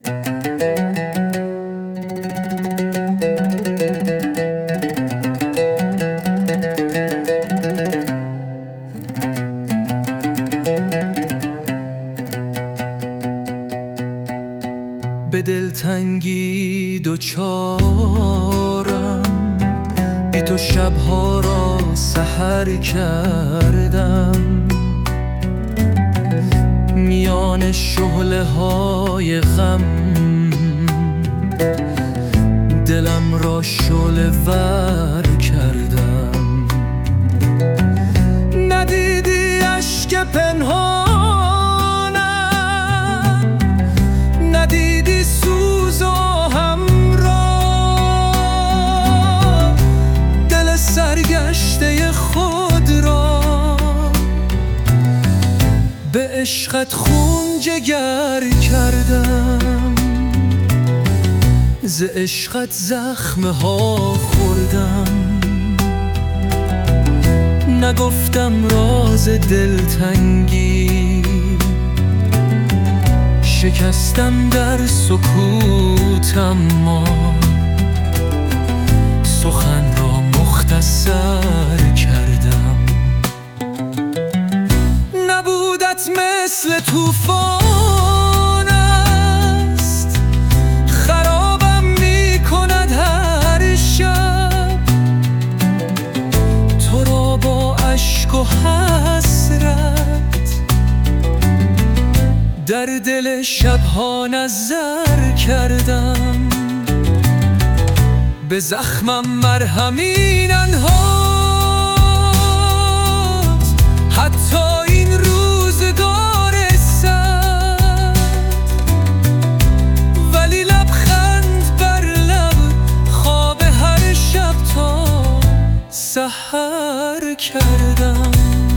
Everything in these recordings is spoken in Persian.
به دلتنگی دوچارم، بی تو شبها را سحر کردم. میان شعله های غم دلم را شعله ور کردم. ندیدی اشک پنهانم، ندیدی سوز آهم را، دل سرگشته خود را به عشقت خون جگر کردم. ز عشقت زخمه ها خوردم، نگفتم راز دلتنگی، شکستم در سکوتم، ما سخن را مختصر کردم. نبودت مثل طوفان است، خرابم می کند هر شب. تو را با اشک و حسرت در دل شبها نظر کردم. به زخمم مرهمی ننهاد حتی این روزگار سرد، ولی لبخند بر لب خواب هر شب تا سحر کردم.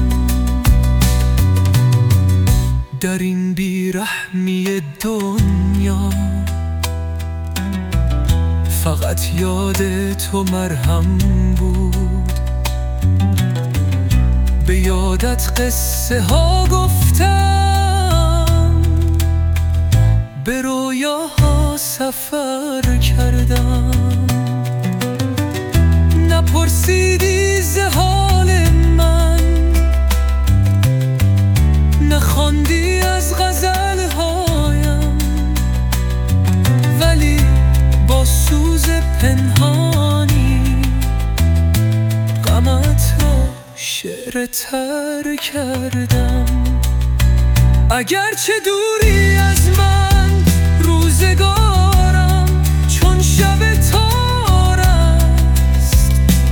در این بیرحمی دنیا فقط یاد تو مرهم بود. به یادت قصه ها گفتم، به رویاها سفر کردم. نپرسیدی ز حال من، نخواندی از غزلهایم، ولی با سوز پنهانی غمت را شعر تر کردم. اگرچه دوری از من، روزگارم چون شب تار است.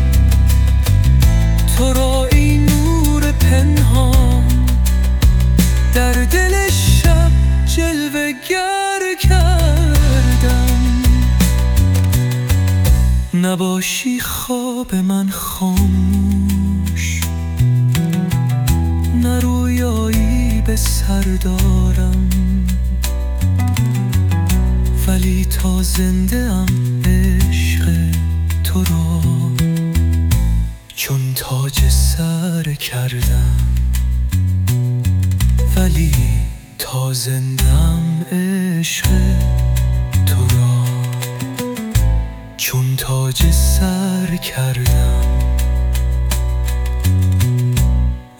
تو را این نور پنهان در دل شب جلوه گر کردم. نباشی خواب من خاموش، نه رویایی به سر دارم، ولی تا زنده ام عشق تو را چون تاج سر کردم. ولی تا زنده ام عشق تو را چون تاج سر کردم.